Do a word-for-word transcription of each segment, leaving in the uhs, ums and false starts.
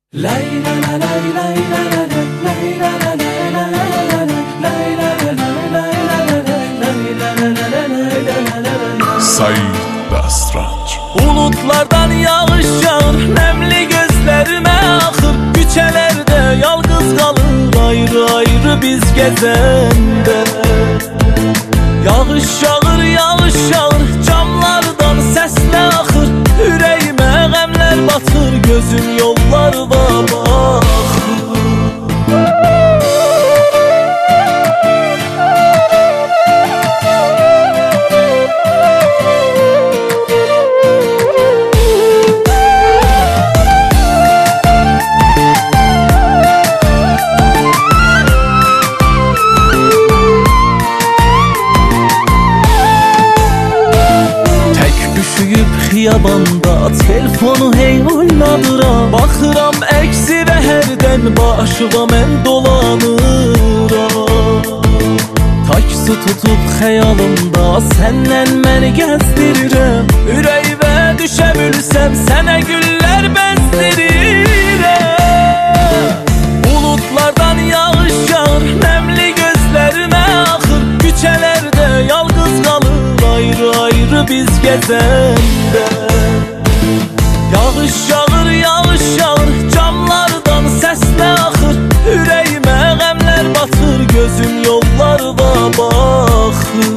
Said Bəstranc. Bulutlardan yağış yağır, nemli gözlerime akır. Küçelerde yalnız kalır, ayrı ayrı biz gezende. Yağış yağır, yağış yağır, camlardan sesle akır. Yüreğime gemler batır, gözüm yollarda bakır. Xiyabanda telefonu hey ulladıram, baxıram əksi və hərdən başıma mən dolanıram. Taksi tutub xəyalımda səndən məni gəzdirirəm. Ürəyimə düşə bilsəm sənə güllər bəzdirirəm. Bulutlardan yağış yağır, nemli gözlərimə axır. Küçələrdə yalnız qalır, ayrı ayrı biz gezende. Yağış yağır, yağış yağır, camlardan sesle akır. Yüreğime gemler batır, gözüm yollarda bakır.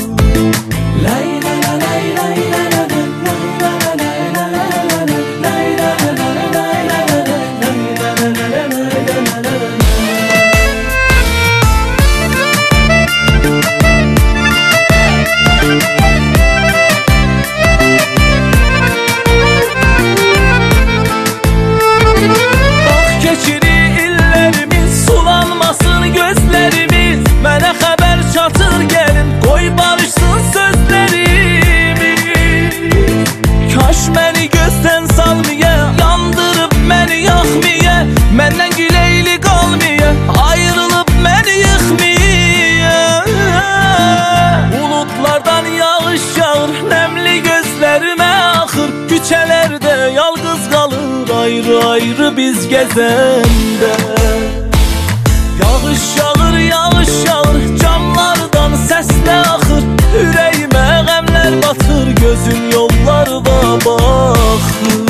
Məndən güleyli qalmaya, ayrılıb məni yıxmaya. Bulutlardan yağış yağır, nemli gözlərimə axır. Küçələrdə yalnız qalır, ayrı ayrı biz gezəndə. Yağış yağır, yağış yağır, camlardan səslə axır. Ürəyimə qəmlər batır, gözüm yollarda baxır.